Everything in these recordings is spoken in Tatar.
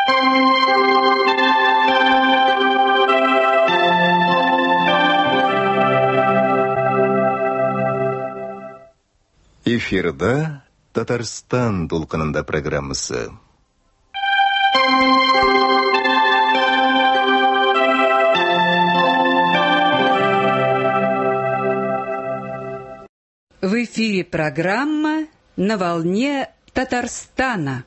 Эфирда Татарстан толқынында программасы. В эфире программа «На волне Татарстана».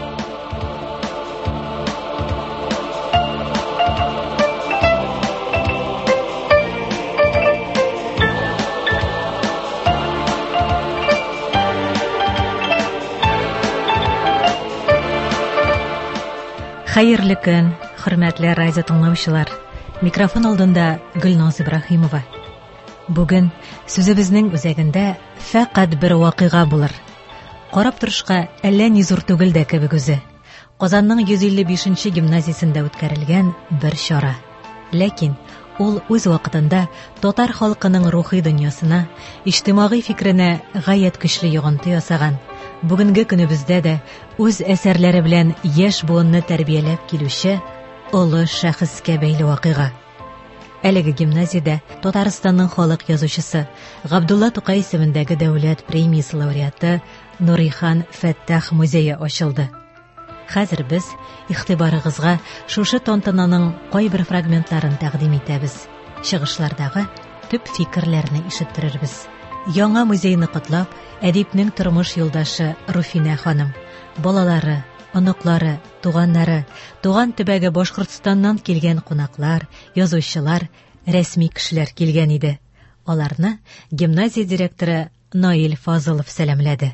Хәерле көн, хөрмәтле радио тыңлаучылар. Микрофон алдында Гөлназ Ибраһимова. Бүген сүзебезнең үзәгендә фәкать бер вакыйга булыр. Карап торышка әллә ни зур түгел дә кебек үзе. Казанның 155-нче гимназиясендә үткәрелгән бер чара. Ләкин ул үз вакытында татар халкының рухи дөньясына, иҗтимагый фикренә гаять көчле йогынты ясаган. Бүгенге көнебездә дә үз әсәрләре белән яшь буынны тәрбияләп килүче олы шәхескә бәйле вакыйга. Әлеге гимназиядә Татарстанның халык язучысы, Габдулла Тукай исемендәге дәүләт премиясе лауреаты Нурихан Фәттах музее ачылды. Хәзер без игътибарыгызга шушы тантананың кайбер фрагментларын тәкъдим итәбез. Чыгышлардагы төп фикерләрне ишеттерербез. Яңа музейны котлап, әдипнең тормыш юлдашы Руфина ханым, балалары, оныклары, туганнары, туган төбәге Башкортстаннан килгән кунаклар, язучылар, рәсми кешеләр килгән иде. Аларны гимназия директоры Наил Фазылов сәламләде.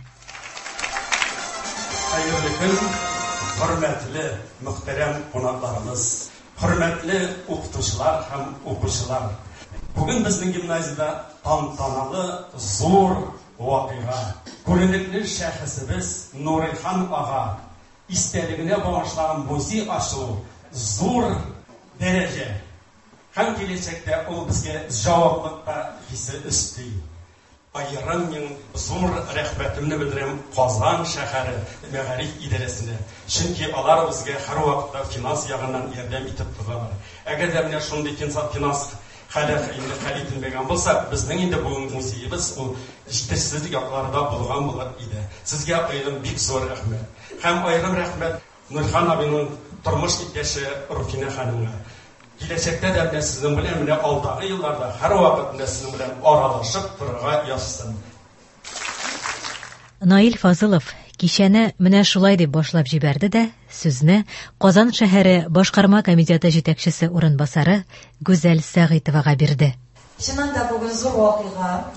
Хәерле көн, хөрмәтле мөхтәрәм кунакларыбыз, хөрмәтле укытучылар һәм укучылар. Бүген безнең гимназиядә тантаналы зур вакыйга. Күренекле шәхесебез Нурихан ага истәлегенә багышлаган музей ачу зур дәрәҗә. Һәм киләчәктә ул безгә җаваплылыкка хисе өсти. Айрым мин зур рәхмәтемне белдерәм Казан шәһәре мәгариф идарәсенә. Чөнки алар безгә һәрвакытта финанс ягыннан ярдәм итеп торалар. Әгәр дә менә шундый финанс хәләф инде хәлителмәгән булса, безнең инде бу музейбыз ул җитешсезлек якларында булган булыр иде. Сезгә аерым бик зур рәхмәт. Һәм аерым рәхмәт Нурхан абыйның тормыш иптәше Руфина ханымга. Киләчәктә дә сезнең белән менә алдагы елларда һәрвакыт сезнең белән аралашып торырга язсын. Наил Фазылов кичәне менә шулай дип башлап җибәрде дә сүзне Казан шәһәре башкарма комитеты җитәкчесе урынбасары Гүзәл Сәгыйтовага бирде. Чыннан да бүген зур вакыйга.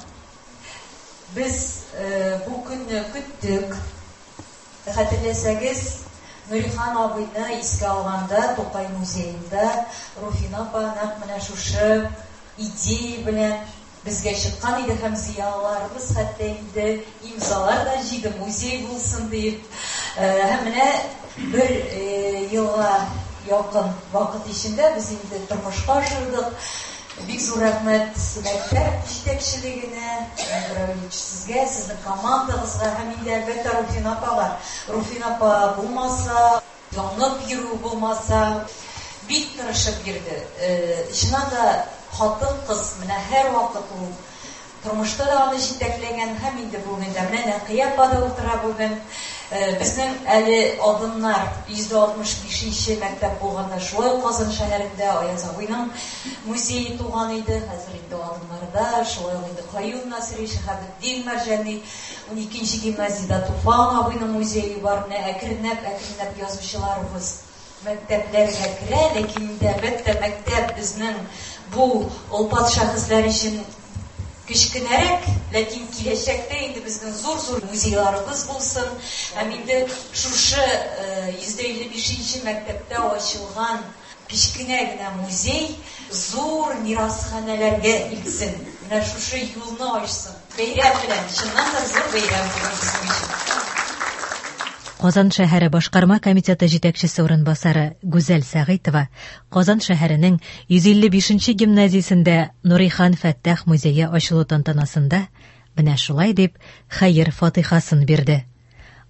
Без бу көнне көттек. Хәтерләсәгез, Нурихан абыйны искә алганда Тукай музеенда Руфина апа нәкъ менә шушы идея белән безгә чыккан иде һәм зыялыларыбыз хәтта инде имзалар да җыйды, музей булсын дип. Һәм менә бер елга якын вакыт эчендә без инде тормышка ашырдык. Бик зур рәхмәт мәктәп җитәкчелегенә, сезгә, сезнең командагызга һәм инде әлбәттә Руфина апага. Руфина апа булмаса, янып йөрү булмаса, бик тырышып йөрде. Чыннан да хатын-кыз менә һәр вакыт ул тормышта да аны җитәкләгән һәм инде бүген дә менә Нәкыя апа да утыра бүген. Безнең әле адымнар 165-нче мәктәп булганда шулай Казан шәһәрендә Аяз абыйның музее туган иде. Хәзер инде адымнарда шулай инде Каюм Насыйри, Шәһәбетдин Мәрҗани, 12-нче гимназиядә Туфан абыйның музее бар. Әкренләп язучыларыбыз мәктәпләргә керә, ләкин инде әлбәттә мәктәп безнең бу олпат шәхесләр өчен кичкенәрәк, ләкин киләчәктә инде безнең зур музейларыбыз булсын. Һәм инде шушы 155-нче мәктәптә ачылган кичкенә генә музей зур мирасханәләргә илтсен. Менә шушы юлны ачсын. Бәйрәм белән, чыннан да зур бәйрәм безнең өчен. Казан шәһәре башкарма комитеты җитәкчесе урынбасары Гүзәл Сәгыйтова Казан шәһәренең 155-нче гимназиясендә Нурихан Фәттах музее ачылу тантанасында менә шулай дип хәер фатихасын бирде.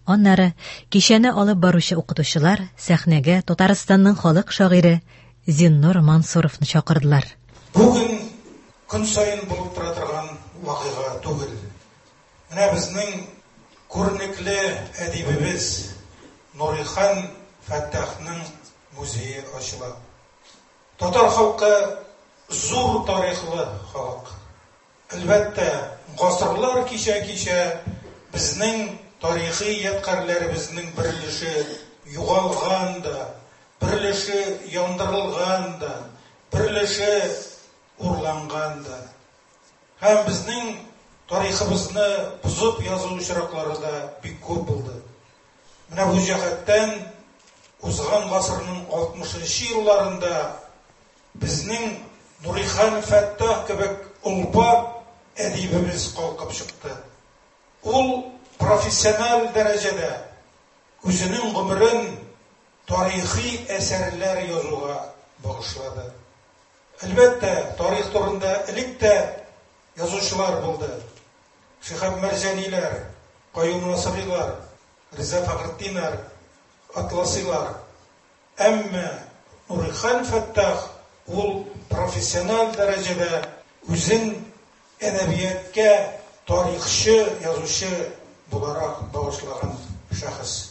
Аннары кичәне алып баручы укытучылар сәхнәгә Татарстанның халык шагыйре Зиннур Мансуровны чакырдылар. Бүген күн сайын булып тора торган вакыйга түгел. Менә безнең күренекле әдибебез Нурихан Фәттахның музее ачыла. Татар халкы зур тарихлы халык. Әлбәттә, гасырлар кичә безнең тарихи ядкарларыбызның берлеше югалган да, берлеше яндырылган да, берлеше урланган да. Һәм безнең тарихыбызны бузып язу очраклары да бик күп булды. Менә бу җәһәттән узган гасырның 60-нчы елларында безнең Нурихан Фәттах кебек улпа әдибебез калкып чыкты. Ул профессиональ дәрәҗәдә үзенең гомерен тарихи әсәрләр язуга багышлады. Әлбәттә, тарих турында элек тә язучылар булды. Шиһаб Мәрҗәниләр, Каюм Насыйрилар, Риза Фәхретдиннәр, Атласилар. Әмма Нурихан Фәттах ул профессиональ дәрәҗәдә үзен әдәбиятка тарихчы, язучы буларак багышлаган шәхес.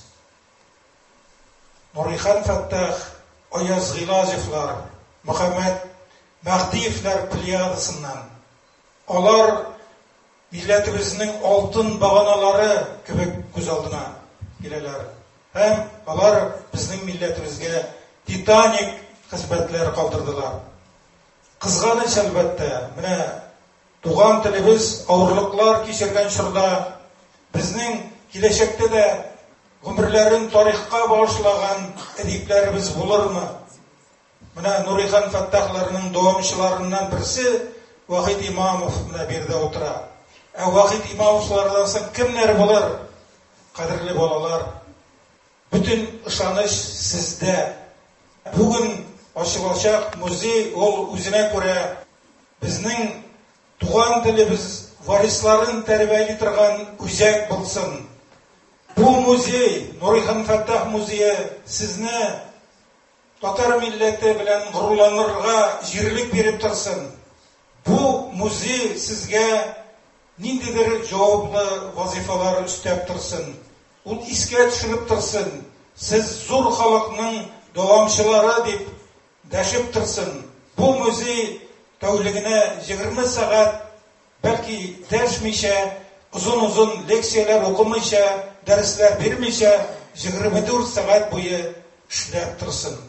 Нурихан Фәттах, Аяз Гыйлазевлар, Мөхәммәд Мәхдиевләр плеядасыннан. Алар милләтебезнең алтын баганалары кебек күз алдына киләләр. Һәм алар безнең милләтебезгә титаник хезмәтләр калдырдылар. Кызганыч әлбәттә, менә туган телебез авырлыклар кичергән чорда безнең киләчәктә дә гомерләрен тарихка багышлаган әдипләребез булырмы? Менә Нурихан Фәттахларның дәвамчыларыннан берсе Вахид Имамов менә бердә утыра. Вахид Имамовлардан соң кемнәр булыр? Кадерле балалар, бүтән ышаныч сездә. Бүген ачылачак музей ул үзенә күрә безнең туган телебез варисларын тәрбияли торган үзәк булсын. Бу музей, Нурихан Фәттах музее, сезне татар милләте белән горурланырга җирлек биреп торсын. Бу музей сезгә ниндидер җаваплы вазифалар үстәп торсын. Ул искә төшереп торсын. Сез зур халыкның дәвамчылары дип дәшеп торсын. Бу музей тәүлегенә 20 сәгать, бәлки дәшмичә, узын лекцияләр укымыйча, дәресләр бирмичә, 24 сәгать буе эшләп торсын.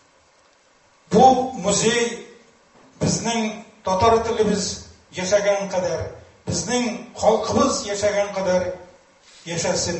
Бу музей безнең татар телебез яшәгән кадәр, безнең халкыбыз яшәгән кадәр яшәсен.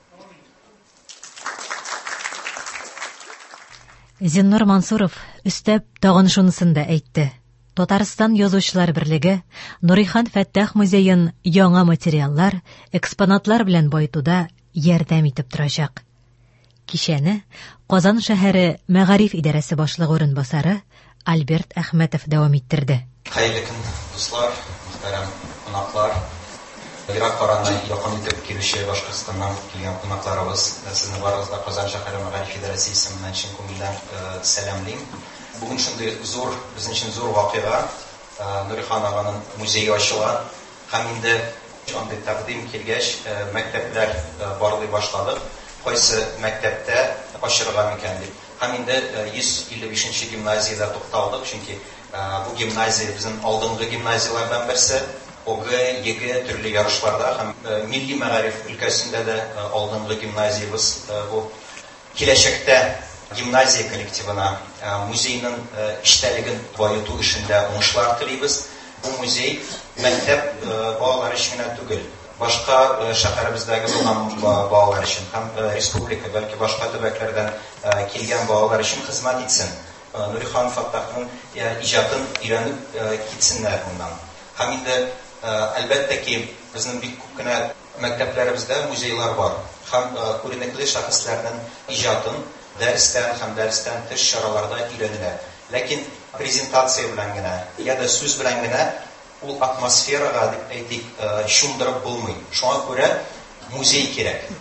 Зиннур Мансуров өстәп тагын шунысын да әйтте. Татарстан язучылар берлеге Нурихан Фәттах музеен яңа материаллар, экспонатлар белән байтуда ярдәм итеп торачак. Кичәне Казан шәһәре Мәгариф идарәсе башлыгы урынбасары Альберт Әхмәтов дәвам иттерде. Хәерле көн, дуслар, мөхтәрәм кунаклар. Ирак караны якын итеп килүче Башкортстаннан килгән кунакларыбыз, сезне барыгызга Казан шәһәре Мәгариф идарәсе исеменнән чын күңелдән сәламлыйм. Бүген шундый зур, безнең өчен зур вакыйга, Нурихан аганың музее ачыла. Һәм инде андый тәкъдим килгәч, мәктәпләр барлый башладык. Кайсы мәктәптә ачырга микән дип. Һәм инде 155-нче гимназиядә тукталдык, чөнки бу гимназия безнең алдынгы гимназиялардан берсе. ОГ, ЕГЭ төрле ярышларда һәм милли мәгариф өлкәсендә дә алдынгы гимназиябыз бу. Киләчәктә гимназия коллективына музейның эштәлеген баету эшендә уңышлар телибез. Бу музей мәктәп балалары өчен генә түгел, башка шәһәребездәге булган балалар өчен һәм республика, бәлки башка төбәкләрдән килгән балалар өчен хезмәт итсен. Нурихан Фәттахның иҗатын өйрәнеп китсеннәр моннан. Һәм инде әлбәттә ки безнең бик күп кенә мәктәпләребездә музейлар бар. Һәм күренекле шәхесләрнең иҗатын дәрестән һәм дәрестән тыш чараларда өйрәнелә. Ләкин презентация белән генә, яда сүз белән генә ул атмосферага дип әйтик, шундырып булмый. Шуңа күрә музей кирәк.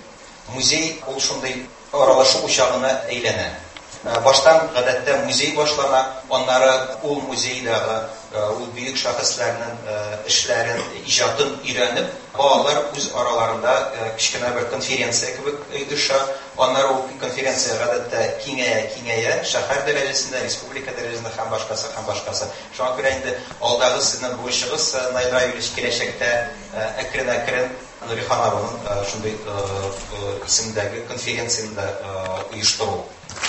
Музей ул шундый аралашу учагына әйләнә. Баштан гадәттә музей башлана, аннары ул музейдагы ул бөек шәхесләрнең эшләрен, иҗатын өйрәнеп, балалар үз араларында кичкенә бер конференция кебек оештыра. Аннары ул конференция гадәттә киңәя, шәһәр дәрәҗәсендә, республика дәрәҗәсендә һәм башкасы. Шуңа күрә инде алдагы сезнең бурычыгыз Найра Юлич киләчәктә әкрен Нурихан абының шундый исемдәге конференциясендә оештыру.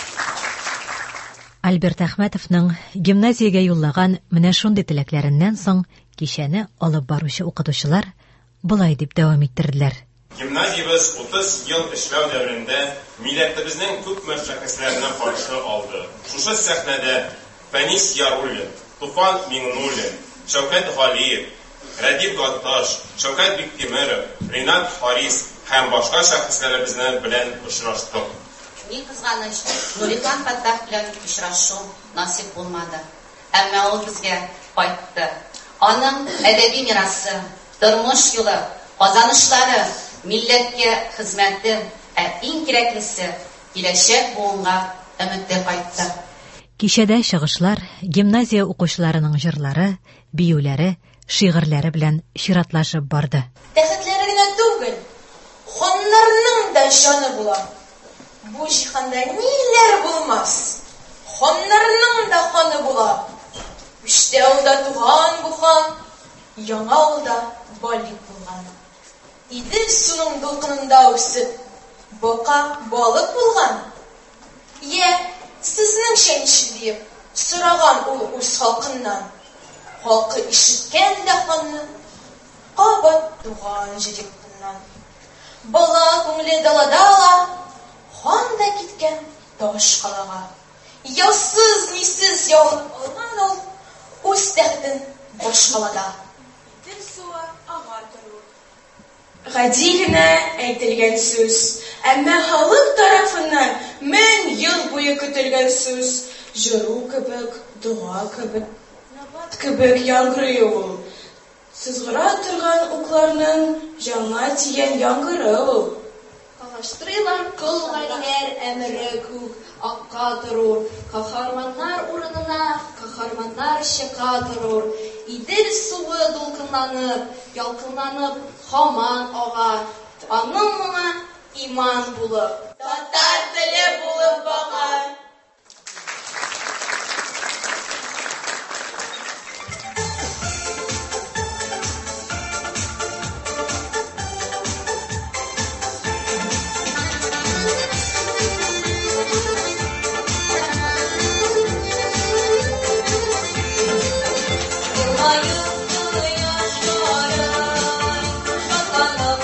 Альберт Әхмәтовның гимназиягә юллаган менә шундый теләкләреннән соң кичәне алып баручы укытучылар булай дип дәвам иттерделәр. Гимназиябыз 30 ел эшләү дәверендә милләтебезнең күп мәшәкатьләренә каршы алды. Шушы сәхнәдә Фәнис Яруллин, Туфан Миңнуллин, Шәүкәт Галиев, Радиф Гатташ, Шәүкәт Биктимеров, Ринат Харис һәм башка шәхесләр белән очраштык. Ни кызганыч, Нурихан Фаттах белән очрашу насип булмады. Әмма ул безгә кайтты. Аның әдәби мирасы, тормыш юлы, казанышлары, милләткә хезмәте, иң кирәклесе киләчәк буынга өметле кайтты. Кичәдә чыгышлар гимназия укучыларының җырлары, биюләре, шигырьләре белән чиратлашып барды. Тәхетләре генә түгел, ханнарның да җаны була. Бу җиһанда ниләр булмас? Ханнарның да ханы була. Үчтә алда туган бу хан, яңа алда балик булган. Идел суның дулкынында үсеп, бока балык булган. Сезнең шәнче дип сораган ул үз халкыннан. Халкы ишеткән дә ханны, кабат туган җиреннән. Бала күңле далада, хан да киткән таш калага. Ясыз нисез яулап алган ул үз тәхтен башкалада. Идел суы ага тору. Гадилина әйтелгән сүз, әмма халык тарафыннан 1000 ел буе көтелгән сүз, җыру кебек, дуа кебек, набат кебек яңгырый ул. Сызгыра торган укларның яңа тигән яңгыры ул. Калаштырыйлар кылгалиләр әмере күк акка торur. Каһарманнар урынына каһарманнар чыга торur. Идел суы дулкынланып, ялкынланып һаман ага. Аның моңа иман булып, татар теле булып бага.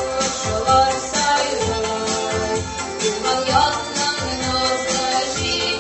Ятның назы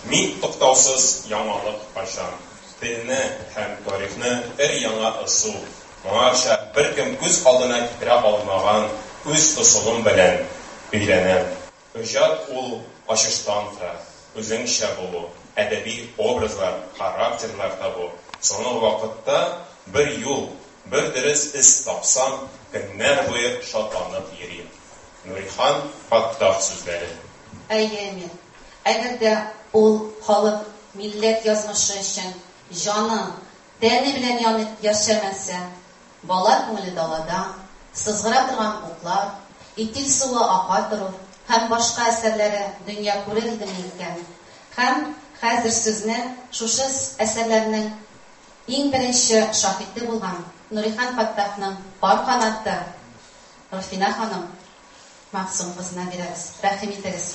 Мин туктаусыз яңалык качам. Телне һәм тарихны яңа ысу. Моңарча беркем күз алдына китерә алмаган үз тосылым белән өйрәнәм. Иҗат ул ачыштан тора. Үзеңчә булу, әдәби образлар, характерлар табу. Соңгы вакытта бер юл, бер дөрес эз тапсам, көннәр буе шатланып йөрим. Нурихан Фаттах сүзләре. Әйеме. Әгәр дә ул халык, милләт язмышы өчен җаны, тәне белән янып яшәмәсә, бала күңеле далада, сызгыра торган уклар, итил суы ака торыр һәм башка әсәрләре дөнья күрер идеме икән. Һәм хәзер сүзне шушы әсәрләрнең иң беренче шаһиде булган Нурихан Фаттахның бар канаты Руфина ханым Максум кызына бирәбез. Рәхим итегез.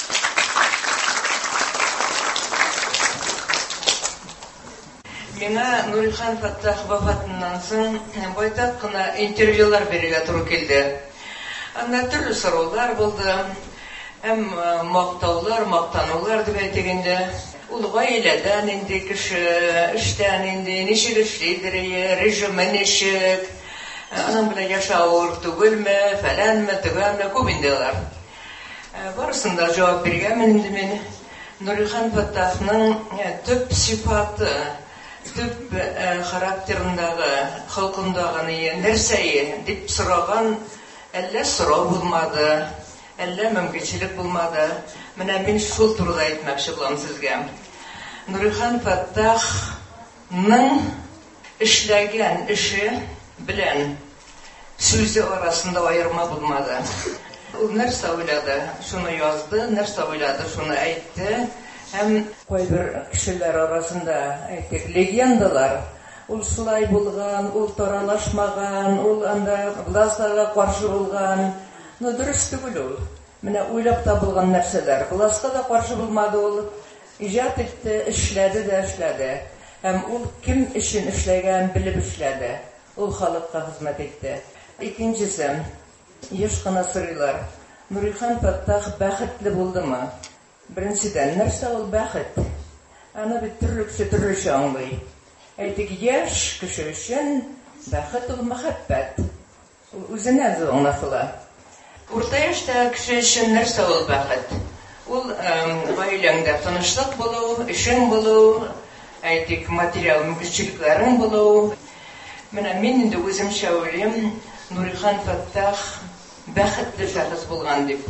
Миңа Нурихан Фаттах вафатыннан соң байтак кына интервьюлар бирергә туры килде. Анда төрле сораулар булды. Һәм мактаулар, мактанулар дип әйтгәндә, ул гаиләдән инде кеше, эштән инде ничек эшлидер, режимы ничек, аның белән яшавыр түгелме, фәләнме, түгелме, күп инделәр. Барысында җавап биргәнмен инде мин. Нурихан Фаттахның төп сифаты, төп характерындагы, халкындагы нәрсә дип сораган, әллә сорау булмады. Әллә мөмкинчелек булмады. Менә мин шул турыда әйтмәкче булам сезгә. Нурихан Фаттахның эшләгән эше белән сүзе арасында аерма булмады. Ул нәрсә уйлады, шуны язды, нәрсә уйлады, шуны әйтте. Һәм кайбер кешеләр арасында әйтик легендалар. Ул шулай булган, ул таралашмаган, ул анда властька каршы булган. Но дөрес түгел ул. Менә уйлап табылган нәрсәләр. Властька да каршы булмады ул. Иҗат итте, эшләде дә эшләде. Һәм ул кем өчен эшләгән белеп эшләде. Ул халыкка хезмәт итте. Икенчесе, еш кына сорыйлар. Нурихан Фаттах бәхетле булдымы? Беренчедән, нәрсә ул бәхет? Аны бит төрлечә аңлый. Әйтик, яшь кеше өчен бәхет ул мәхәббәт. Үзенә дә аңлашыла. Урта яшьтә кеше өчен нәрсә ул бәхет? Ул гаиләңдә тынычлык булу, эшең булу, әйтик, материал мөмкинчелекләрең булу. Менә мин инде үземчә уйлыйм, Нурихан Фаттах бәхетле шәхес булган дип.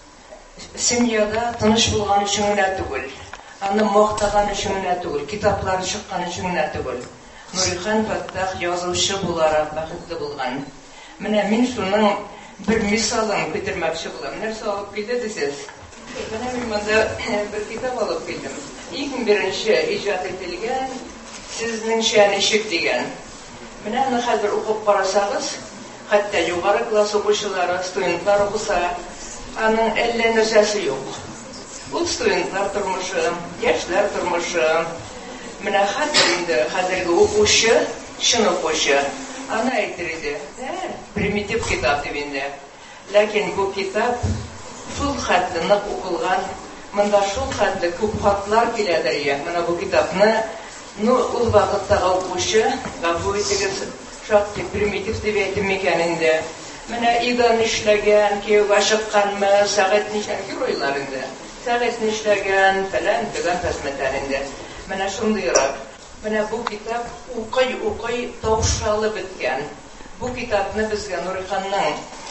Семьяда тыныч булган өчен генә түгел, аны мактаган өчен генә түгел, китаплары чыккан өчен генә түгел. Нурихан Фаттах язучы буларак бәхетле булган. Менә мин шуның bir misalını bitirmekçi bulam. Nerede alıp geldi deseniz? Ben monda bir kitap alıp geldim. İlk birinci icat etilgen sizning şanışık degan. Mene uni hozir o'qib qarasangiz, hatto yuqori klass o'quvchilari, studentlar o'qisa, aning ella narsasi yo'q. Bu studentlar turmushi, yoshlar turmushi, mene hozirgi o'quvchi, shuni o'quvchi. Ana aytirdi, primitiv kitap debinde. Lakin bu kitap şul xatlı nıq o'qilgan, mında şul xatlı ko'p xatlar keladi ya. Mana bu kitapni ul vaqtdagi o'quvchi bu shakti primitiv deb aytdim ekaningda. Mana idan ishlagan, kuyovga chiqqanmi, sagat ishlagan ro'ylarida. Sagat ishlagan falan degan tasmatlarida. Mana shundayroq. Mana bu kitap o'qiy tavşalı bitgan. Bu kitapni bizga Nurihanning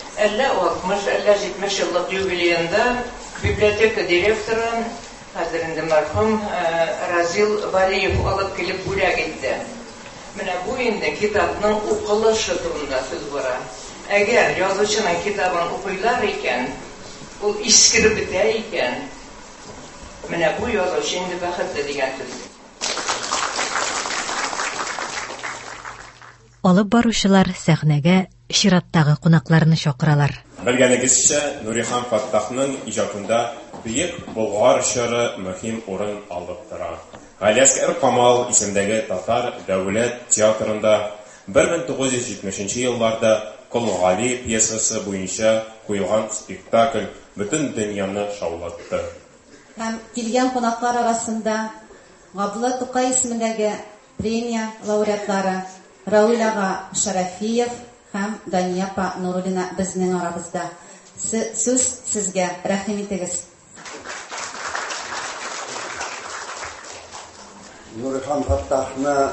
50-60-70 yillik yubileyinde biblioteka direktori hozirda marhum Razil Valiyev olib kelib bo'lak etdi. Mana bu endi kitobning o'qilishi turida so'z bor. Agar yozuvchining kitobini o'qiylar ekan, u iskirib bitar ekan. Mana bu yozuvchi endi baxtli degan so'z. Алып баручылар сәхнәгә чираттагы кунакларны чакыралар. Белгәнегезчә, Нурихан Фаттахның иҗатында бөек Болгар чоры мөһим урын алып тора. Галиәскәр Камал исемдәге татар дәүләт театрында 1970 елларда Кол Гали пьесасы буенча куелган спектакль бөтен дөньяны шаулатты. һәм килгән кунаклар арасында Габдулла Тукай исемендәге премия лауреатлары Рауил ага Шарафиев һәм Дания апа Нуруллина безнең арабызда. Сүз сезгә, рәхим итегез. Нурихан Фаттахны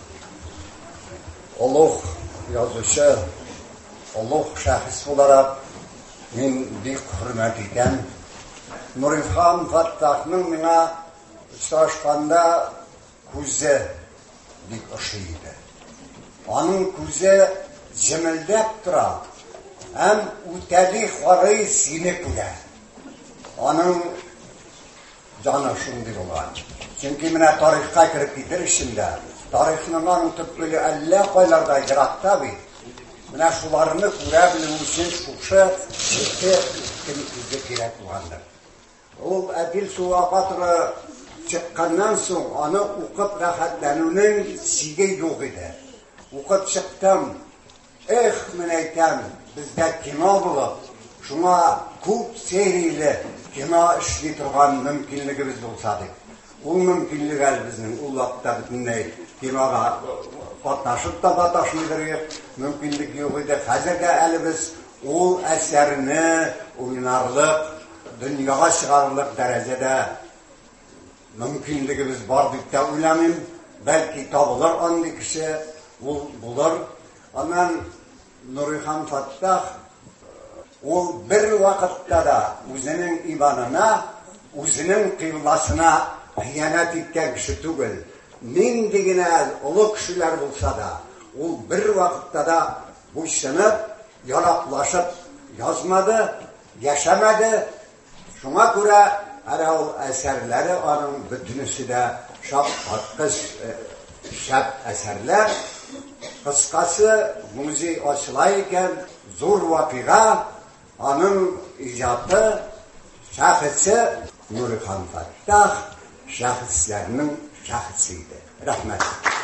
олуг язучы, олуг шәхес буларак мин бик хөрмәт итәм. Нурихан Фаттахның миңа очрашканда күзе бик ошый иде. Аның күзе җемелдәп тора, һәм үтәли харый сине күрә. Аның җаны шундый булган. Чөнки менә тарихка кереп китер өчендә, тарихның аның төплеге әллә кайларда еракта бит. Менә шуларны күрә белү өчен шушы күзе кирәк булгандыр. Ул Әдил Суака туры чыкканнан соң аны укып рәхәтләнүнең сиге юк иде. Укып чыктым. Мен әйтәм, бездә кино булып, шуңа күп серияле кино эшли торган мөмкинлегебез булса дип. Ул мөмкинлек әле безнең ул вакытта бөтенләй кинога катнашып та баташмыйдыр, мөмкинлек юк иде. Хәзергә әле без ул әсәрне уйнарлык, дөньяга чыгарлык дәрәҗәдә мөмкинлегебез бар дип тә уйламыйм. Бәлки табылыр андый кеше, ул булыр. Аннан Нурихан Фаттах ул бер вакытта да үзенең иманына, үзенең кыйласына хыянат иткән кеше түгел. Нинди генә олы кешеләр булса да, ул бер вакытта да буйсынып, яраклашып язмады, яшәмәде. Шуңа күрә әле ул әсәрләре аның бөтенесе дә шәп әсәрләр. Кыскасы, музей ачыла икән, зур вакыйга, аның иҗаты, шәхесе Нурихан Фаттах шәхесләрнең шәхесе иде. Рәхмәт.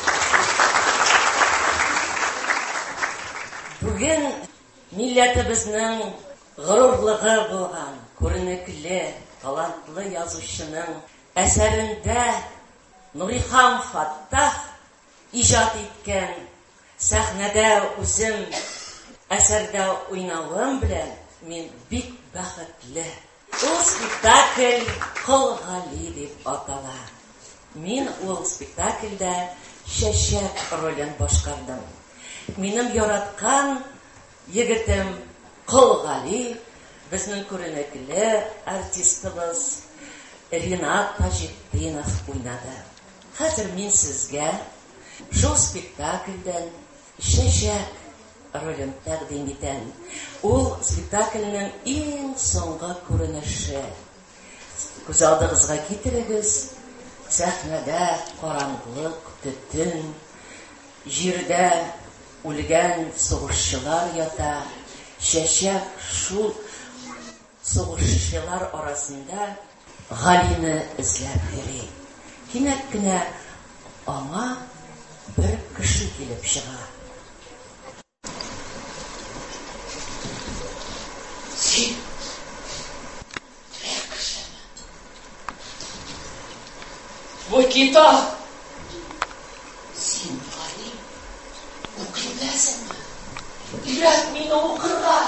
Бүген милләтебезнең горурлыгы булган, күренекле, талантлы язучының әсәрендә Нурихан Фаттах иҗат иткән сәхнәдә үзем әсәрдә уйнавым белән мин бик бәхетле. Ул спектакль Кол Гали дип атала. Мин ул спектакльдә Чәчәк ролен башкардым. Минем яраткан егетем Кол Гали, безнең күренекле артистыбыз Ринат Таҗетдинов уйнады. Хәзер мин сезгә шул спектакльдән Чәчәк ролен тәкъдим итәм. Ул спектакльнең иң соңгы күренеше. Күз алдыгызга китерегез. Сәхнәдә караңгылык, төтен, җирдә үлгән сугышчылар ята. Чәчәк шул сугышчылар арасында Галине эзләп йөри. Кинәт кенә аңа бер кеше килеп чыга. Син Вакита! Син Гали, укыйсыңмы? Ирәк мине укырга.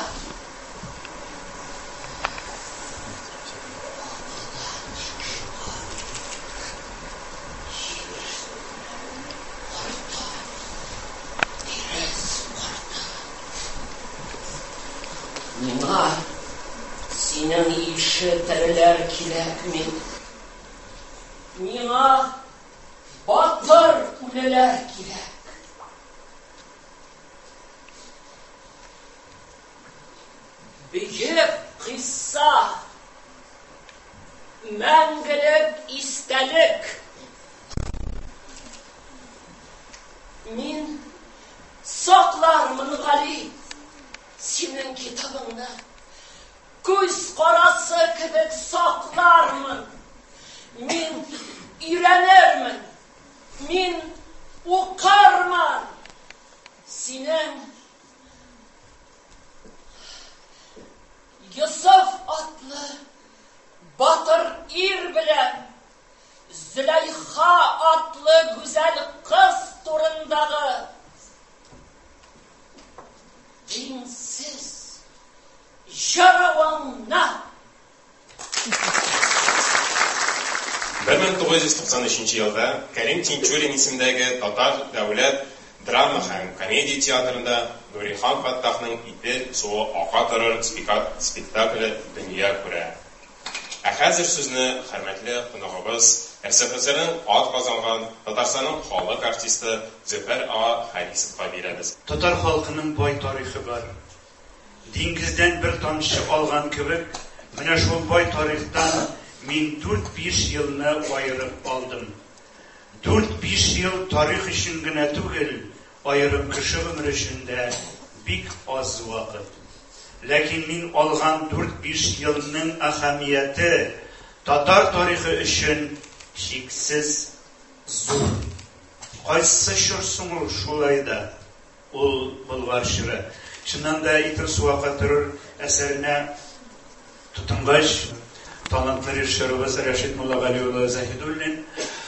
Миңа синең ише тәреләр кирәкми. Миңа батыр үлеләр кирәк. Бөек кыйсса, мәңгелек истәлек. Мин саклармын, Гали, синең китабыңны. Күз карасы кебек саклармын. Мин өйрәнермен. Мин укырмын. Синең Йосыф атлы батыр ир белән güzel kız turundağı dinsiz jaravanna. 1993 елда Кәрим Тинчурин исемендәге татар дәүләт драма һәм комедия театрында Нурихан Фаттахның «Ипел суы ака торыр» спектакле дөнья күрә. Ә хәзер сүзне хөрмәтле кунагыбыз, РСФСРның атказанган Татарстанның халык артисты Зөфәр ага Харисовка бирәбез. Татар халкының бай тарихы бар. Диңгездән бер тамчы алган кебек, менә шул бай тарихтан мин 4-5 елны айырып алдым. 4-5 ел тарих өчен генә түгел, айырып кеше гомере өчен дә бик аз вакыт. Ләкин мин алган 4-5 елның әһәмияте татар тарихы өчен шиксез зур. Кайсы шурсың шулай да ул Болгар ширы. Шуннан да итрис вакыт торыр әсәренә тотынгач талантлы режиссерыбыз Рәшит Муллагали улы Заһидуллин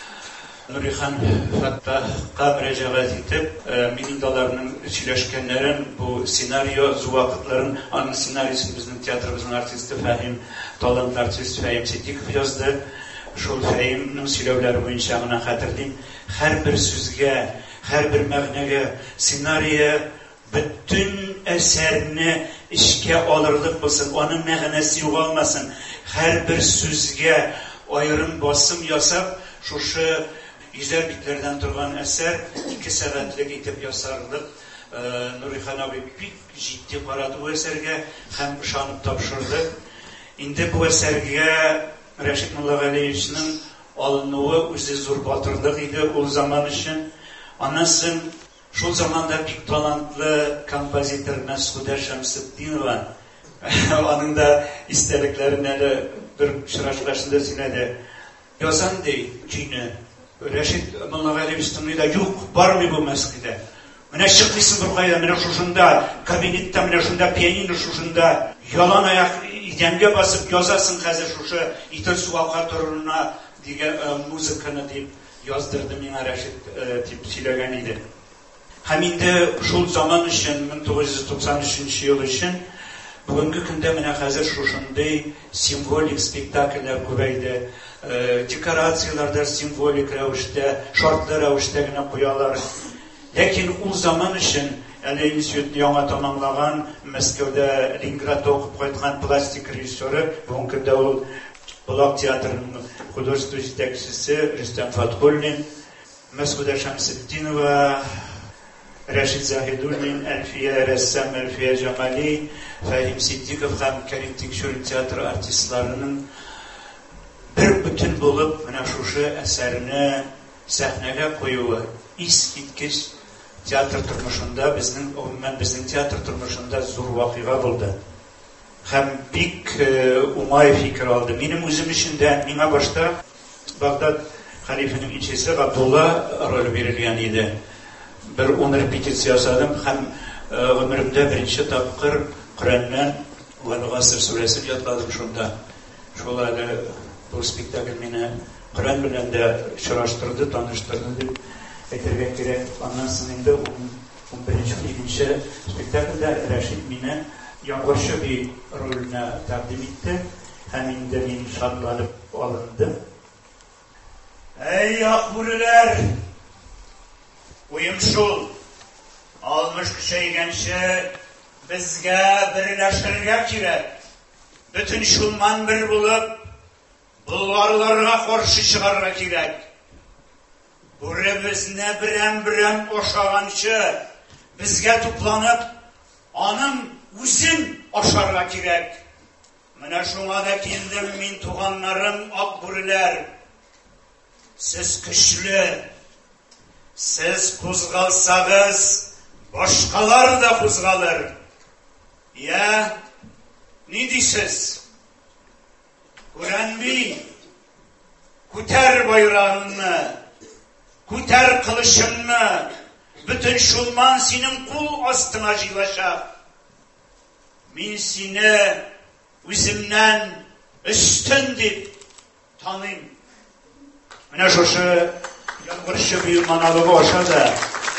Нурихан Фаттахка мөрәҗәгать итеп, минем даларның сөйләшкәннәрен, бу сценарий вакытларын, аның сценарийсын безнең театрыбызның артисты Фәһим, талантлы артист Фәһим Ситдиков язды. Шул Фәһимнең сөйләүләре буенча гына хәтерлим. Һәрбер сүзгә, һәрбер мәгънәгә сценарий bütün әсәрне эшкә алырлык булсын, аның мәгънәсе югалмасын. Һәрбер сүзгә аерым басым ясап, шушы йөзәр битләрдән торган әсәр 2 сәгатьлек итеп ясарлык. Нурихан абый бик җитди карады бу әсәргә һәм ышанып тапшырды. Инде бу әсәргә Рәшит Муллагалиевичнең алынуы үзе зур батырлык иде ул заман өчен. Анасын шул заманда бик талантлы композитор Мәсгүдә Шәмсетдинова аның да истәлекләрен әле бер очрашкашында сөйләде. Язан ди көйне Рәшит Муллагалиевичнең да юк, бармый бу Мәскәүдә. Менә чыктыйсың бер кайда, менә шушында кабинетта, менә шунда пианино, шушында ялан аяк идәнгә басып язасың хәзер шушы итер суалга торына дигән музыканы дип яздырды миңа Рәшит дип сөйләгән иде. Һәм инде шул заман өчен 1993 ел өчен бүгенге көндә менә хәзер шушындый символик спектакльләр күбәйде. Декорацияларда символик рәвештә, шартлы рәвештә генә куялар. Ләкин ул заман өчен әле институтны яңа тамамлаган, Мәскәүдә Ленинградта укып кайткан пластик режиссеры, бүгенге көндә ул Булак театрының художество җитәкчесе Рөстәм Фатхуллин, Мәскәүдә Шәмсетдинова, Рәшит Заһидуллин, Әлфия Рәссам, Әлфия Җамали, Фәһим Ситдиков һәм Кәрим Тинчурин театры артистларының бер бүтән булып менә шушы әсәрне сәхнәгә куюы искиткеч театр тормышында безнең театр тормышында зур вакыйга булды. Һәм бик уңай фикер алды. Минем үзем өчен дә миңа башта Багдад халифаның ичесе Габдулла роль бирелгән иде. Бер 10 репетиция ясадым һәм гомеремдә беренче тапкыр Коръәннән Вал-Гаср сүрәсен ятладым шунда. Шул әле бу спектакль мине Коръән белән дә чыраштырды, таныштырды дип әйтергә кирәк. Аннан соң инде 11-2 спектакльдә Рәшит мине яңгырчы bir рольне тәкъдим итте һәм инде мин шатланып алындым. Эй акбүреләр! Уем шул, алмыш көчәйгәнче безгә берләшергә кирәк. Бүтән шулман бер булып, болгарларга каршы чыгарга кирәк. Бүребезне берәм-берәм ашаганчы безгә тупланып, аның үзен ашарга кирәк. Менә шуңа да килдем мин, туганнарым, акбүреләр. Сез көчле, сез кузгалсагыз, башкалар да кузгалыр. Я, ни дисез? Күрәнби, күтәр байрагыңны, күтәр кылычыңны, бүтән шулман синең кул астына җыелачак. Мин сине үземнән өстен дип таныйм. Менә шушы Ялгыршы бию монологы ошада.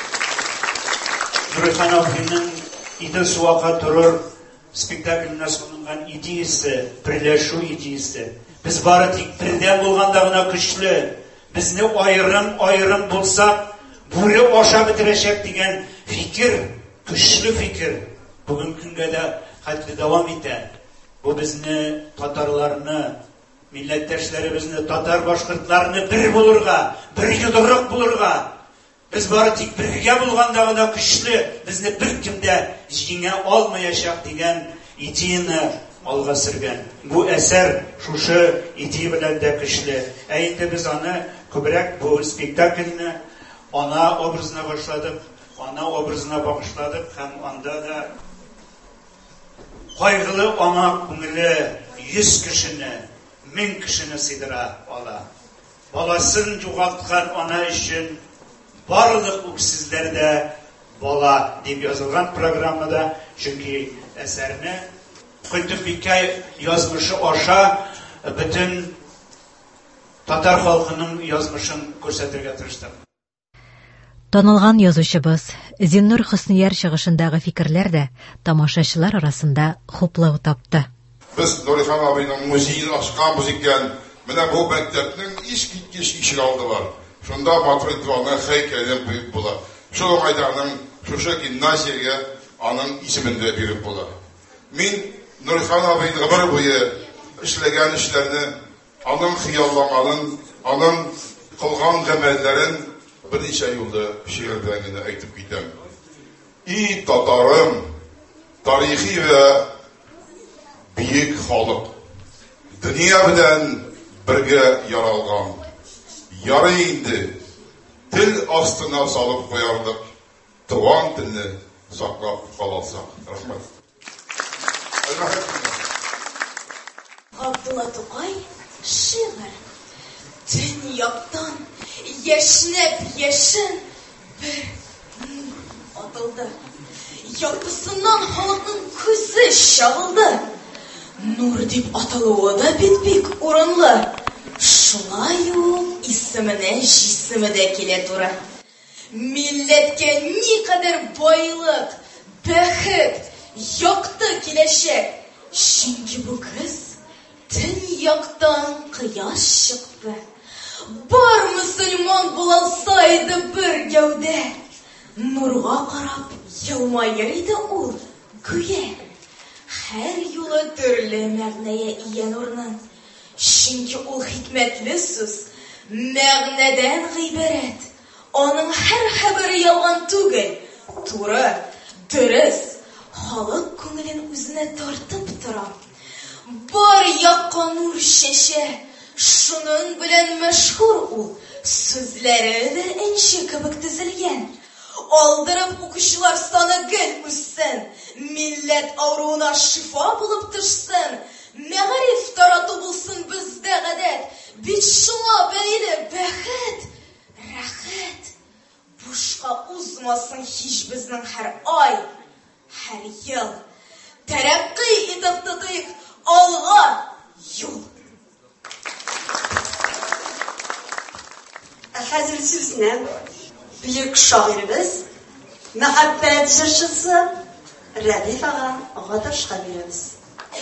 Нурхан Афинның иде суака турыр спектакльна сонунган идеясы, бирлешүү идеясы. Biz бары тик бирден булганда гына күчле. Безне айырым булсак, бүре аша бетерәчәк дигән фикер, көчле фикер. Бүген көнгә дә хәтле дәвам итә. Бу безне татарларны, милләттәшләребезне, татар башкортларны бер булырга, бер йодрык булырга. Biz бары тик бергә булганда гына көчле, безне беркем дә җиңә алмаячак дигән идеяны алга сөргән. Бу әсәр шушы идея белән дә көчле. Инде без аны күбрәк бу спектакльне ана образына башладык, ана образына багышладык һәм анда да кайгылы ана күңеле 100 кешене, 1000 кешене сыйдыра ала. Баласын югалткан ана өчен барлык үксезләрдә бала дип язылган программада, чөнки әсәрне Культур Бикәй язмышы аша бөтен татар халкының язмышын күрсәтергә тырыштык. Танылган язучыбыз Зиннур Хөснияр чыгышындагы фикерләр дә тамашачылар арасында хуплау тапты. Без Нурихан абыйның музейын ачканбыз икән, менә бу мәктәпнең искиткеч ишек алды бар. Шунда Батыр-Итваны һәйкәле бөек була. Шул майданның шушы гимназиягә аның исемен дә биреп була. Мин Нурихан абыйның гомер буе эшләгән эшләрне, аның хыяллаганын, аның кылган гамәлләрен берничә юлда шигырь белән генә әйтеп китәм. И татарым, тарихи вә бийек халык, дөнья белән бергә яралган. Ярый инде, тел астына салып куярлык, туган телне саклап калсак. Рәхмәт. Абдулла Тукай шигырь. Төн яктан яшнәп яшен бер атылды. Яктысыннан халыкның күзе чагылды. Нур дип аталуы да бик урынлы. Шулай ук исеменә җисеме дә килә туры. Милләткә никадәр байлык, бәхет, якты киләчәк. Чөнки бу кыз төн яктан кояш чыкты. Бар мөселман булса иде бер гәүдә. Нурга карап елмаер иде ул гүя. Һәр юлы төрле мәгънәгә ия нурның. Чөнки ул хикмәтле сүз, мәгънәдән гыйбарәт. Аның һәр хәбәре ялган түгел, туры, дөрес, халык күңелен үзенә тартып тора. Бар якка нур чәчә, шуның белән мәшһүр ул, сүзләре дә энче кебек төзелгән. Алдырып укучылар саны гел үссен, милләт авыруына шифа булып төшсен. Мәгариф тарату булсын бездә гадәт, бит шуңа бәйле бәхет, рәхәт. Бушка узмасын һич безнең һәр ай, һәр ел. Тәрәккый итеп тотыйк алга юл. Хәзер сүзне бөек шагыйрыбыз, мәхәббәт җырчысы Рәдиф ага Гатышка бирәбез.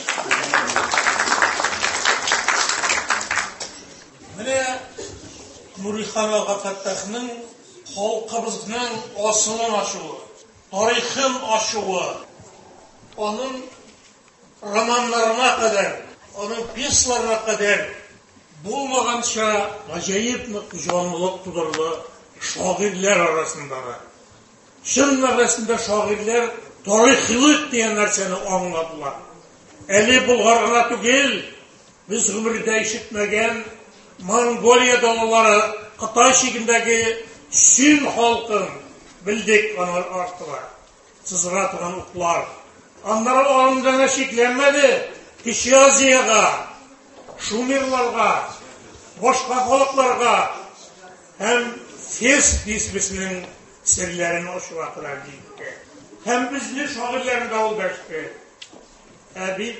Менә Нурихан Фаттахның халкыбызның асылын ачуы, тарихын ачуы, аның романнарына кадәр, аның пьесларына кадәр булмаганча гаҗәеп нык җанлылык тудырды шагыйрьләр арасындагы. Чын мәгънәсендә шагыйрьләр тарихилык дигән нәрсәне аңладылар. Әле Болгар гына түгел, без гомердә ишетмәгән Монголия далалары, Кытай чигендәге Син халкын билдек алар артыла. Сызыра торган уклар. Аннары алымдан шикләнмәде. Кече Азияга, Шумерларга, башка халыкларга һәм Фес дисбесенең серләрен ачулатырга диде. Һәм безне шагыйрьләрне дә ул бәште. Бит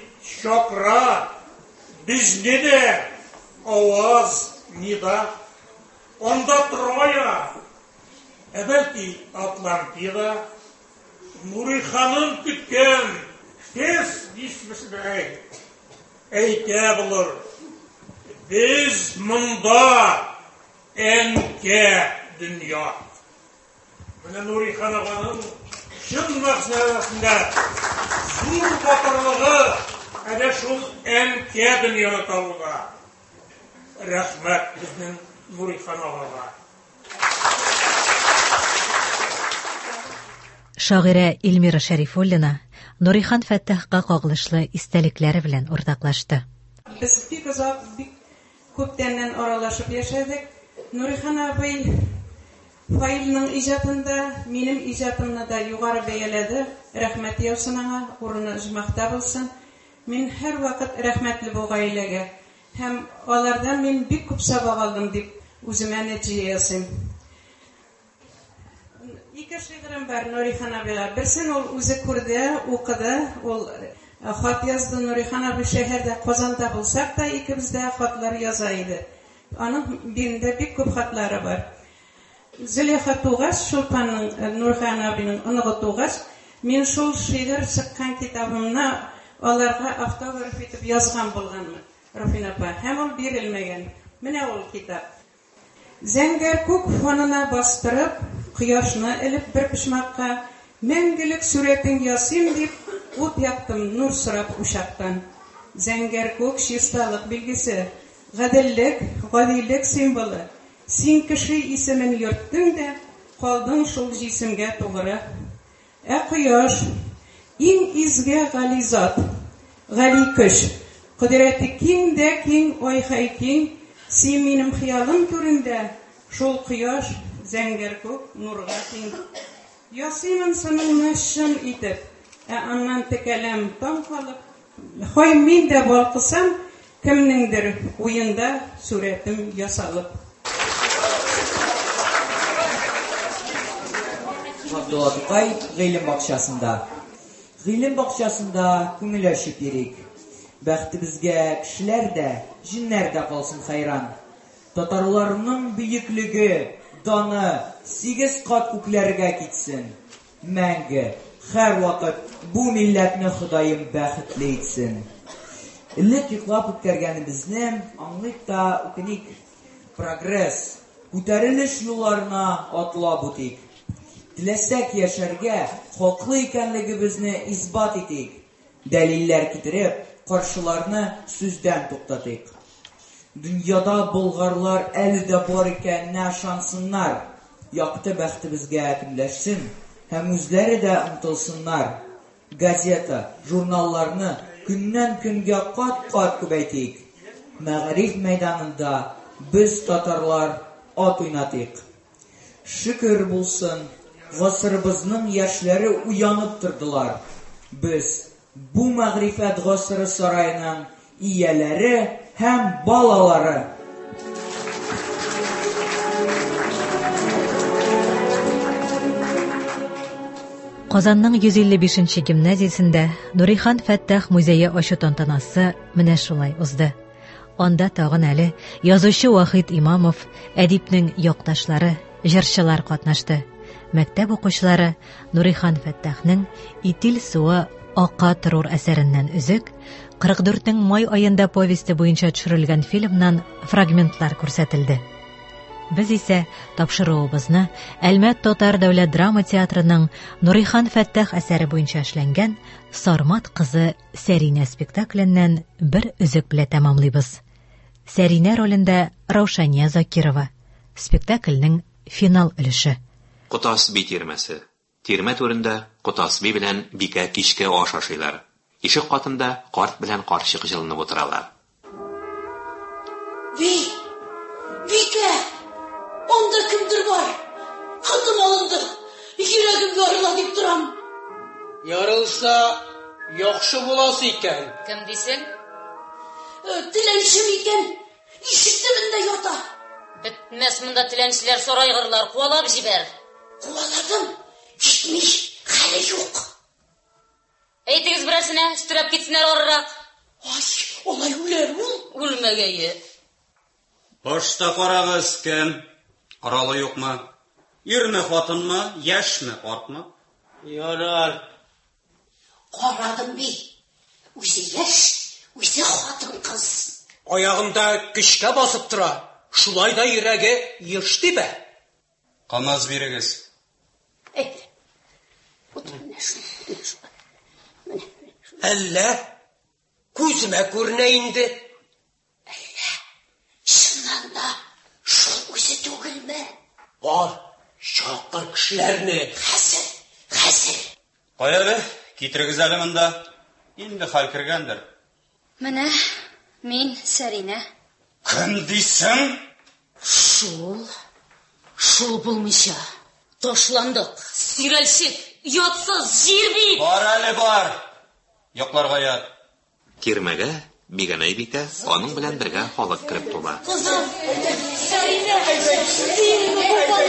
шакра, безне дә аваз, нида Онда Троя, бәлки Атлантида, Нуриханын күткән тез дисмешбәй. Әйтә булыр. Biz монда әнкә дөнья. Менә Нурихан аганың шын мәгънәсендә зур батырлыгы әнә шул әнкә дөньяны табуда. Рәхмәт безнең Нурихан агага. Шагыйрә Илмира Шәрифуллина Нурихан Фәттахка кагылышлы истәлекләре белән уртаклашты. Без бик озак, бик күптәннән аралашып яшәдек. Нурихан абый Фаилның иҗатында, минем иҗатымны да югары бәяләде. Рәхмәт яусын аңа, урыны җмахта булсын. Мин һәр вакыт рәхмәтле бу гаиләгә. Һәм алардан мин бик күп сабак алдым дип үземә нәтиҗә ясыйм. Ике шигырем бар Нурихан абыйга. Берсен ул үзе күрде, укыды. Ул хат язды. Нурихан абый шәһәрдә Казанда булсак та икебез дә хатлар яза иде. Аның бирендә бик күп хатлары бар. Зөләйха тугаш, Шулпанның Нурихан абыйның оныгы тугаш, мин шул шигырь чыккан китабымны аларга автограф итеп язган булганмын. Руфина апа, һәм ул бирелмәгән. Менә ул китап. Зәңгәр күк фонына бастырып, кояшны элеп бер почмакка, мәңгелек сүрәтен ясыйм дип, ут яктым нур сорап учактан. Зәңгәр күк чисталык билгесе, гаделлек, гадилек символы. Син кеше исемен йөрттең дә, калдың шул җисемгә тугры. Кояш, иң изге гализат, гали көч, кудрәте киң дә киң, ой-хай киң, син минем хыялым түрендә, шул кояш, зәңгәр күк, нурга киң. Ясыймын сыныңны шын итеп, аннан текәләм таң калып, хай мин дә балкысам, кемнеңдер уенда сүрәтем ясалып. Абдулла Тукай гыйлем бакчасында. Гыйлем бакчасында күңел ачып йөрик. Бәхтебезгә кешеләр дә, җиннәр дә калсын хайран. Татарларның бөеклеге, даны 8 кат күкләргә китсен. Мәңге, һәр вакыт бу милләтне Ходаем бәхетле итсен. Элек йоклап үткәргәнебезне аңлыйк та үкеник. Прогресс, күтәрелеш юлларына атлап үтик. Теләсәк яшәргә, хаклы икәнлегебезне исбат итик. Дәлилләр китереп, каршыларны сүздән туктатыйк. Дөньяда болгарлар әле дә бар икәнне ышансыннар. Якты бәхтебезгә көнләшсен, һәм үзләре дә омтылсыннар. Газета, журналларны көннән көнгә кат-кат күбәйтик. Мәгариф мәйданында без татарлар ат уйнатыйк. Шөкер булсын, гасырыбызның яшьләре уянып тордылар. Без бу мәгърифәт гасыры сарайының ияләре һәм балалары. Казанның 155-нче гимназиясендә Нурихан Фәттах музее ачу тантанасы менә шулай узды. Анда тагын әле язучы Вахит Имамов, әдипнең якташлары, җырчылар катнашты. Мәктәп укучылары Нурихан Фәттахның Итил суы ака торыр әсәреннән үзек, 44-нең май аенда повесте буенча төшерелгән фильмнан фрагментлар күрсәтелде. Без исә тапшыруыбызны Әлмәт Татар дәүләт драма театрының Нурихан Фәттах әсәре буенча эшләнгән Сармат кызы Сәринә спектакленнән бер үзек белән тәмамлыйбыз. Сәринә ролендә Раушания Закирова. Спектакльнең финал өлеше. Кутас би тирмәсе. Тирмә түрендә Кутас би белән Бикә кичке аш ашыйлар. Ишек катында карт белән карчык җылынып утыралар. Бикә! Онда кемдер бар? Хатым алынды. Йөрәгем ярыла дип торам. Ярылса, яхшы буласы икән. Кем дисең? Теләнчем икән. Ишек төбендә ята. Бетмәс монда теләнчеләр сарайгырлар, куалап җибәр. Куаладым. Җитмиш, хәле юк. Әйтегез берәрсенә, өстерәп китсеннәр арырак. Ай, алай үләр ул. Үлмәгәе. Башта карагыз кем? Аралы юкмы? Ирме, хатынмы, яшьме, картмы? Ярар. Карадым бит. Үзе яшь, үзе хатын-кыз. Аягымда көчкә басып тора. Шулай да йөрәге ешти бә. Камаз бирегез. Әллә күземә күренә инде. Әллә шуннан да шул үзе түгелме? Бар, чакыр кешеләрне. Хәзер. Кая бе? Китрегез әле монда. Инде хәл кергәндер. Менә мин Сәринә. Кем дисең? Шул булмыйча. Ташландык. Сирәлчек, ятсыз җир бит. Бар әле бар. Якларга ят. Тирмәгә Биганай бикә аның белән бергә халык кереп тула. Кызым, Сәринә, син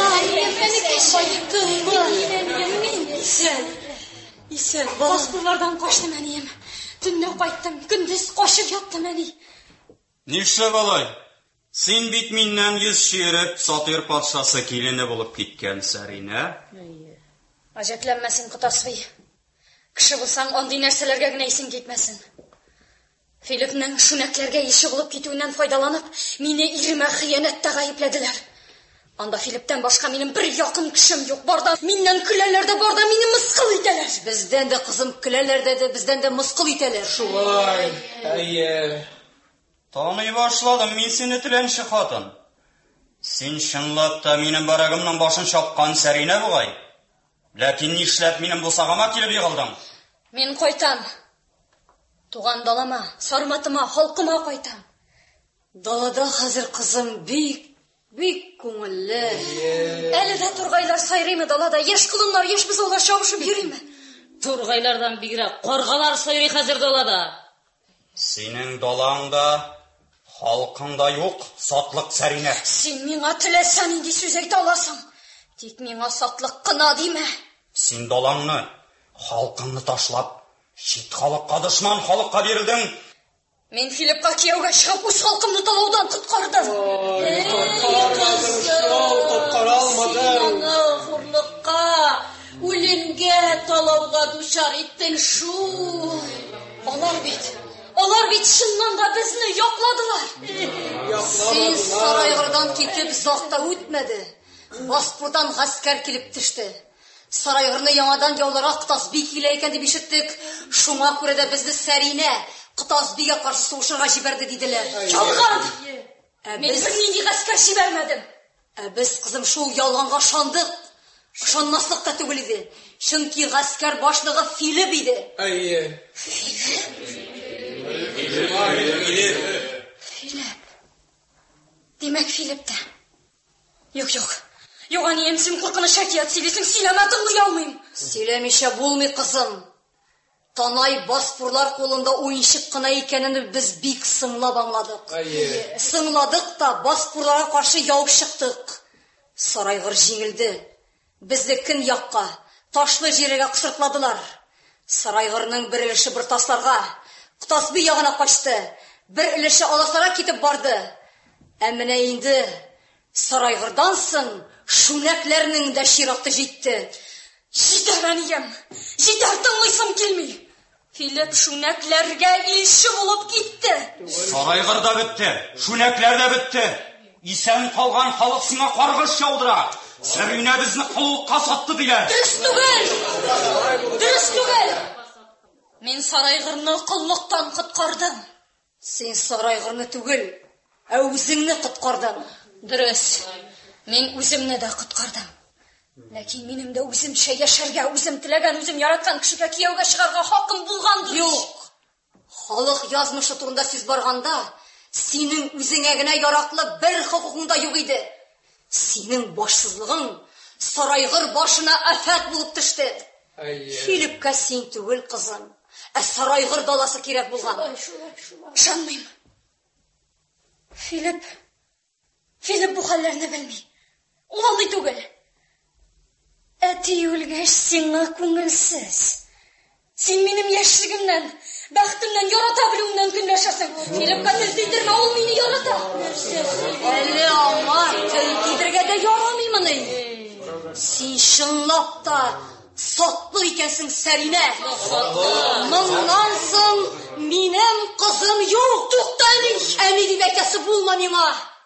Исән, паспортлардан качтым әнием. Төнне кайттым, көндез качып яттым әни. Нишләп алай? Син бит миннән йөз чиреп Сатир патшасы килене булып киткән Сәринә. Аҗапланмасын Кытасбый. Кеше булсаң, андый нәрсәләргә генә исең китмәсен. Филиппның шунәкләргә ише булып китүеннән файдаланып, мине иремә хыянәттә гаепләделәр. Анда Филипптан башка минем бер якын кешем юк. Барда миннән көләләр дә, барда мине мыскыл итәләр. Бездән дә кызым көләләр дә, бездән дә мыскыл итәләр. Шулай. Әйе. Таный башладым мин сине теләнче хатын. Син чынлап та минем барагымның башын чапкан Сәринә бугай. Ләкин нишләп минем бусагама килеп егылдың? Мин кайтам. Туган далама, сарматыма, халкыма кайтам. Далада хәзер кызым бик күңелле. Әле дә тургайлар сайрыймы далада? Яшь кылыннар, яшь бозаулар чабышып йөрийме? Тургайлардан бигрәк каргалар сайрый хәзер далада. Синең далаңда, халкыңда юк сатлык Сәринә. Син миңа теләсәң инде сүз әйтә аласың. Тик миңа сатлык кына димә. Син далаңны, халкыңны ташлап, чит халыкка дошман халыкка бирелдең. Мин Филиппка кияүгә чыгып үз халкымны талаудан коткардым. Хурлыкка, үлемгә талауга дучар иттең шу. Алар бит чыннан да безне якладылар. Син Сарайгырдан китеп закта үтмәде. Баспурдан гаскәр килеп төште. Сарайгырны яңадан яуларга Кытасбий килә икән дип ишеттек. Шуңа күрә дә безне Сәринә Кытасбийгә каршы сугышырга җибәрде диделәр. Ялган! Мин нинди гаскәр җибәрмәдем. Без кызым шул ялганга ышандык. Ышанмаслык та түгел иде. Чөнки гаскәр башлыгы Филипп иде. Әйе. Филипп. Димәк Филипптә. Юк. Анием, син куркыныч әкият сөйлисең, сөйләмә, тыңлый алмыйм. Сөйләмичә булмый, кызым. Танай Баспурлар кулында уенчык кына икәнен без бик сыңлап аңладык. Сыңладык та Баспурларга каршы яуып чыктык. Сарайгыр җиңелде. Безне көн якка, ташлы җиргә кысыртладылар. Сарайгырның бер илеше бер тасларга, Кытасбый ягына качты. Бер илеше аласара китеп барды. Ә менә инде Сарайгырдан соң шунәкләрнең дә чираты җитте. Җитәр, әнием. Җитәр, тыңлыйсым килми. Филипп шунәкләргә илче булып китте. Сарайгырда бетте, шунәкләр дә бетте. Исән калган халык сиңа каргыш яудыра. Сәринә безне кылыкка сатты диләр. Дөрес түгел. Мин Сарайгырны кыллыктан коткардым. Син Сарайгырны түгел, ә үзеңне коткардың. Дөрес. Мин үземне дә коткардым. Ләкин минем дә үземчә яшәргә, үзем теләгән, үзем яраткан кешегә кияүгә чыгарга хакым булган. Юк. Халык язмышы турында сүз барганда, синең үзеңә генә яраклы бер хокукың да юк иде. Синең башсызлыгың Сарайгыр башына афат булып төште. Филиппка син түгел, кызым, ә Сарайгыр даласы кирәк булган. Ышанмыйм. Филипп бу хәлләрне белми. Ул андый түгел. Әти үлгәч сиңа күңелсез. Син минем яшьлегемнән, бәхтемнән, ярата белүемнән көнләшәсең. Филиппка тел тидермә, ул мине ярата. Әле аңа тел тидергә дә ярата. Син чынлап та сотлы икәнсең, Сәринә. Моннан соң минем кызым юк. Тукта, әни димәкәсе булма миңа.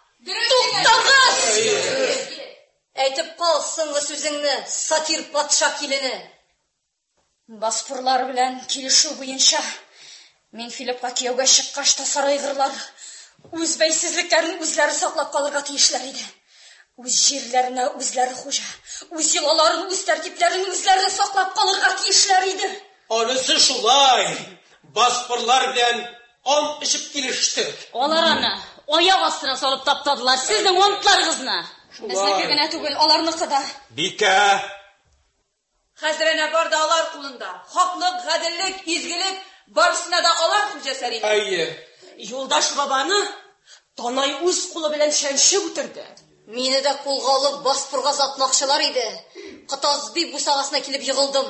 Туктагыз! Әйтеп кал соңгы сүзеңне, Сатир патша килене. Боспорлар белән килешү буенча мин Филиппка кияүгә чыккач та сарайгырлар үз бәйсезлекләрен үзләре саклап калырга тиешләр иде. Үз җирләренә үзләре хуҗа, үз йолаларын, үз тәртипләрен үзләре саклап калырга тиешләр иде. Анысы шулай. Боспорлар белән ант ичеп килештек. Алар аны аяк астына салып таптадылар сезнең антларыгызны. Безнеке генә түгел, аларныкы да. Бикә! Хәзрәнә бар да алар кулында. Хаклык, гаделлек, изгелек барысына да алар хуҗа Сәринә. Әйе. Юлдаш бабаны Танай үз кулы белән шәнчеп үтерде. Мине дә кулга алып Боспорга затмакчылар иде. Кытазби бусагасына килеп егылдым.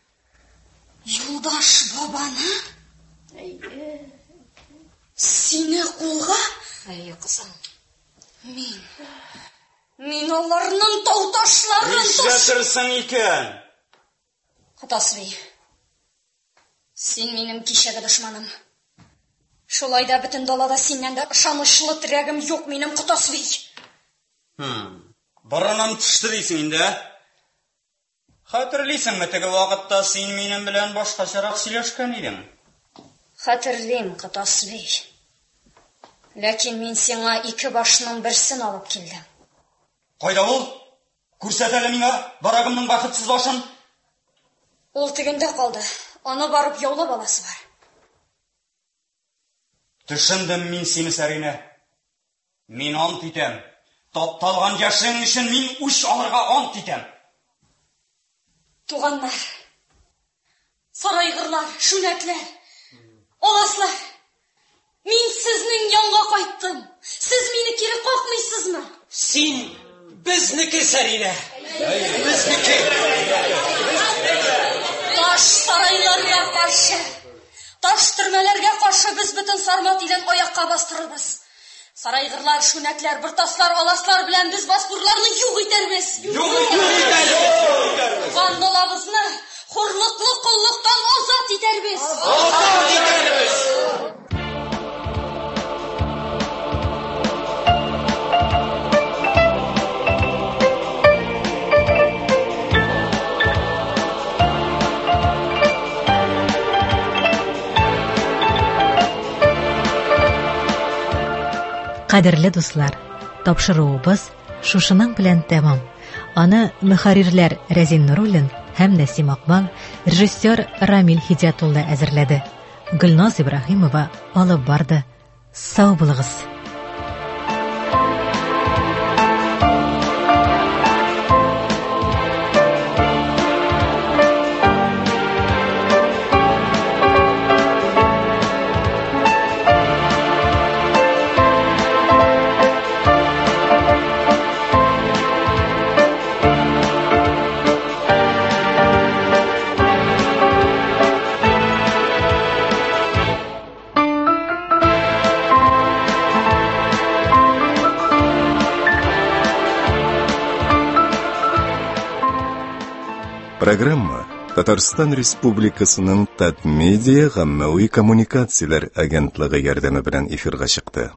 Юлдаш бабаны? Әйе. Сине кулга? Әйе, кызым. Мин аларның тауташларын Нишләтерсең икән? Кытазби. Син минем кичәге дошманым. Шулай да бөтен далада синнән дә ышанычлы терәгем юк минем, Кытазби. Борыным төште дисең инде. Хәтерлисеңме теге вакытта син минем белән башкачарак сөйләшкән идең? Хәтерлим, Кытазби. Ләкин мин сиңа ике башның берсен алып килдем. Кайда ул? Күрсәт әле миңа барагымның бакытсыз башын. Ул тегендә калды. Аны барып яулап аласы бар. Төшендем мин сине, Сәринә. Мин ант итәм. Тапталган яшең өчен мин үч алырга ант итәм. Туганнар, сарайгырлар, шүнәкләр, аласлар. Мин сезнең янга кайттым. Сез мине кире какмыйсызмы? Син безнеке, Сәринә. Безнеке. Таш сарайларга каршы, таш төрмәләргә каршы без бөтен Сармат илен аякка бастырырбыз. Сарайгырлар, шүнәкләр, бертаслар, аласлар белән без Боспорларны юк итәрбез. Юк итәрбез. Вандалабызны хурлыклы куллыктан азат итәрбез. Азат итәрбез. Кадерле дуслар, тапшыруыбыз шушының белән тәмам. Аны мөхәррирләр Рәзин Нуруллин һәм Насим Акман, режиссер Рамил Хидиятулла әзерләде. Гөлназ Ибраһимова алып барды. Сау булыгыз. Программа Татарстан Республикасының Татмедиа гаммәви коммуникацияләр агентлыгы ярдәме белән эфирга чыкты.